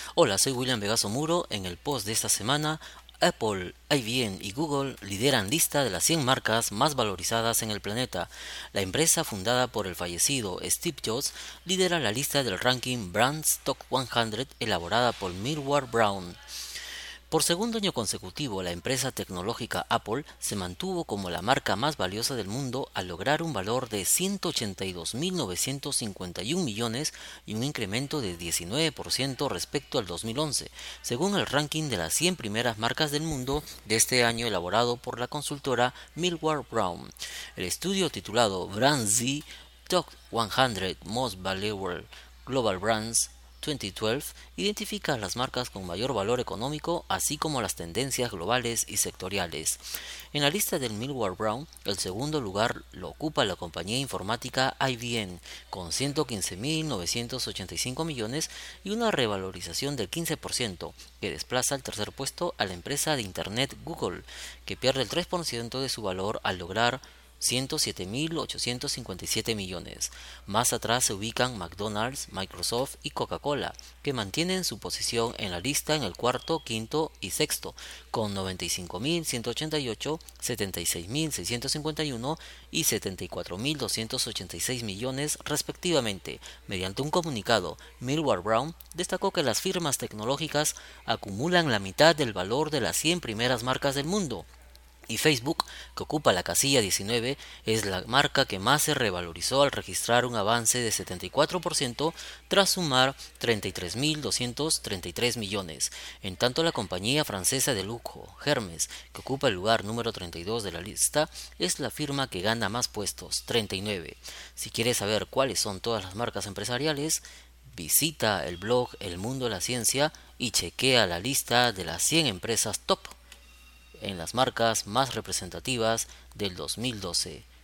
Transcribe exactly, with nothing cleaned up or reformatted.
Hola, soy William Vegaso Muro. En el post de esta semana, Apple, I B M y Google lideran lista de las cien marcas más valorizadas en el planeta. La empresa fundada por el fallecido Steve Jobs lidera la lista del ranking Brands Top cien elaborada por Millward Brown. Por segundo año consecutivo, la empresa tecnológica Apple se mantuvo como la marca más valiosa del mundo al lograr un valor de ciento ochenta y dos mil novecientos cincuenta y uno millones y un incremento de diecinueve por ciento respecto al dos mil once, según el ranking de las cien primeras marcas del mundo de este año elaborado por la consultora Millward Brown. El estudio titulado Brand Z Top cien Most Valuable Global Brands dos mil doce identifica las marcas con mayor valor económico, así como las tendencias globales y sectoriales. En la lista del Millward Brown, el segundo lugar lo ocupa la compañía informática I B M, con ciento quince mil novecientos ochenta y cinco millones y una revalorización del quince por ciento, que desplaza al tercer puesto a la empresa de Internet Google, que pierde el tres por ciento de su valor al lograr ciento siete mil ochocientos cincuenta y siete millones. Más atrás se ubican McDonald's, Microsoft y Coca-Cola, que mantienen su posición en la lista en el cuarto, quinto y sexto, con noventa y cinco mil ciento ochenta y ocho, setenta y seis mil seiscientos cincuenta y uno y setenta y cuatro mil doscientos ochenta y seis millones respectivamente. Mediante un comunicado, Millward Brown destacó que las firmas tecnológicas acumulan la mitad del valor de las cien primeras marcas del mundo, y Facebook, que ocupa la casilla diecinueve, es la marca que más se revalorizó al registrar un avance de setenta y cuatro por ciento tras sumar treinta y tres mil doscientos treinta y tres millones. En tanto, la compañía francesa de lujo, Hermes, que ocupa el lugar número treinta y dos de la lista, es la firma que gana más puestos, treinta y nueve. Si quieres saber cuáles son todas las marcas empresariales, visita el blog El Mundo de la Ciencia y chequea la lista de las cien empresas top en las marcas más representativas del dos mil doce.